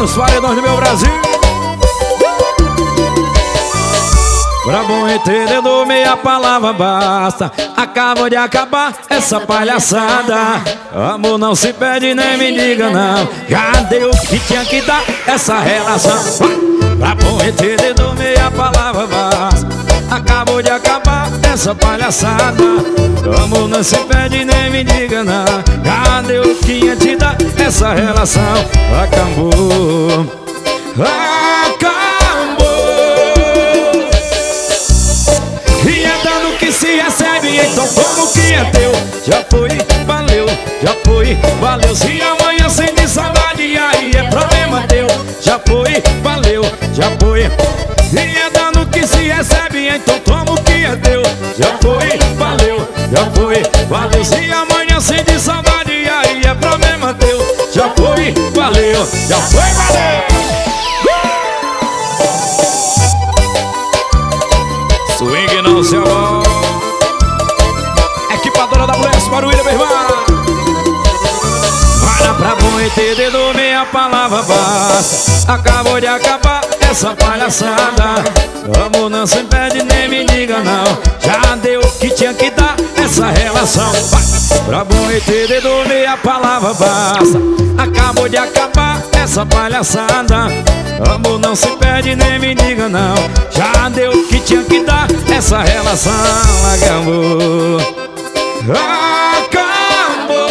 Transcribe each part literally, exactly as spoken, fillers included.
nos paredões do meu Brasil. Pra bom entendedor, meia palavra basta. Acabo de acabar essa palhaçada. Amor não se pede nem me diga não. Já deu o que tinha que dar essa relação. Pra bom entendedor, meia palavra basta. Acabou de acabar essa palhaçada. Amor não se pede nem me diga não. Já deu o que tinha que dar essa relação. Acabou. Acabou. E é dano que se recebe, então como que é teu? Já foi, valeu, já foi, valeu. Se amanhã sente saudade, aí é problema teu. Já foi, valeu, já foi. E é dano que se recebe, então toma o que é teu. Já foi, valeu, já foi, valeu. Se amanhã sente saudade, aí é problema teu. Já foi, valeu, já foi, valeu. Swing não se alô. Equipadora da Bless para o William, meu irmão. Para pra bom entendedor, meia palavra basta. Acabou de acabar essa palhaçada. Amor não se pede nem me diga não. Já deu o que tinha que dar essa relação. Pra bom entendedor, meia palavra basta. Acabou de acabar essa palhaçada. Amor não se pede nem me diga não. Já deu o que tinha que dar essa relação. Acabou. Acabou.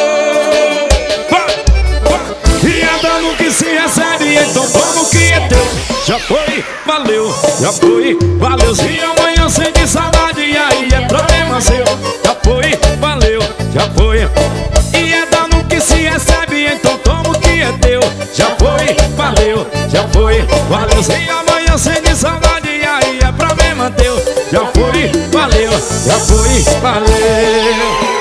E é dano que se recebe, então toma o que é teu. Já foi, valeu, já foi, valeu. Se amanhã sente saudade, aí é problema seu. Já foi, valeu, já foi. E é dano que se recebe, então toma o que é teu. Já foi, valeu, já foi, valeu. Se amanhã sente saudade, aí é problema teu. Já foi, valeu, já foi, valeu.